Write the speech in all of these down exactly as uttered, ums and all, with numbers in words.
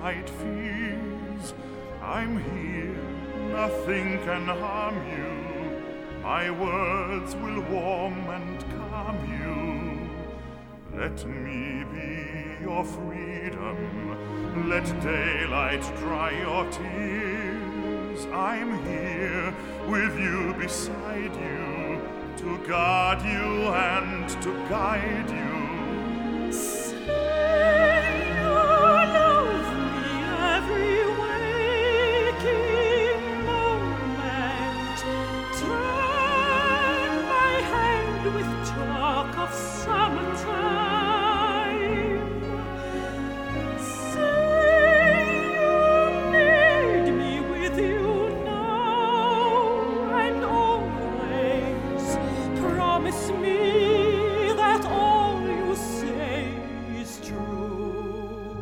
night fears. I'm here, nothing can harm you. My words will warm and calm you. Let me be your freedom. Let daylight dry your tears. I'm here with you beside you, to guard you and to guide you. Say you love me every waking moment. Turn my head with talk of summertime. Say you need me with you now and always. Promise me that all you say is true.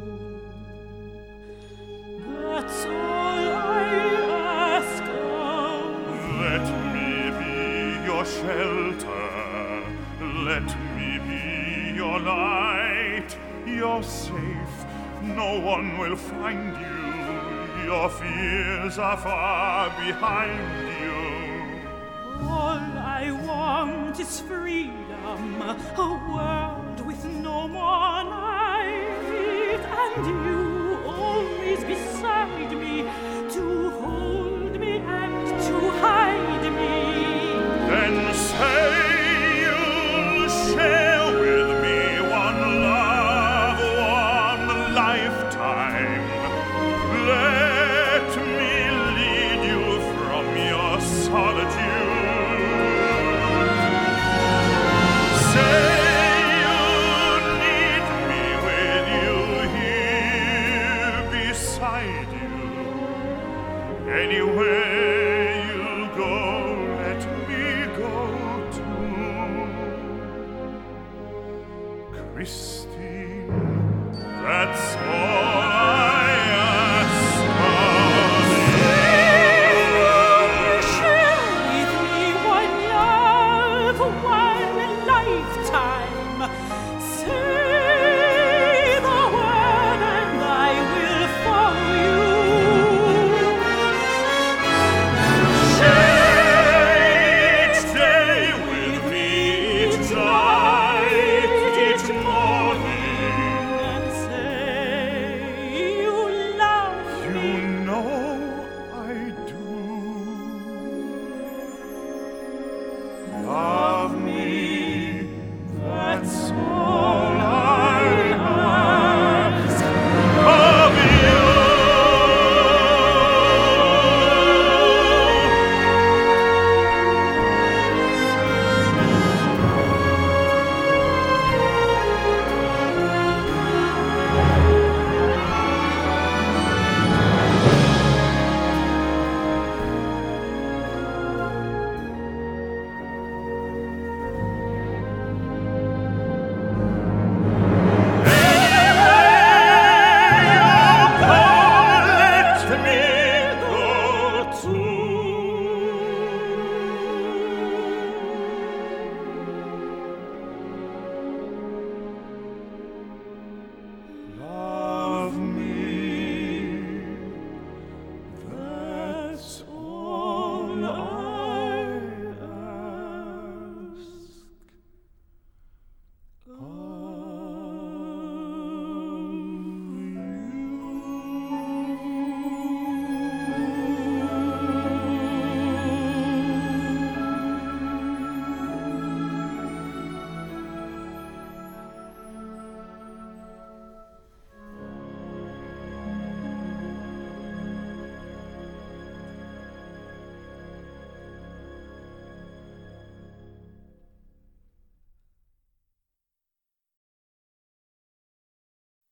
That's all I ask of. Let me be your shelter. Let me be your light. You're safe. No one will find you. Your fears are far behind you. All I want is freedom, a world with no more night, and you always beside me, to hold me and to hide me. Then say you'll share with me one love, one lifetime. Let me lead you from your solitude. Say you need me with you here beside you. Anywhere you go, let me go too. Christmas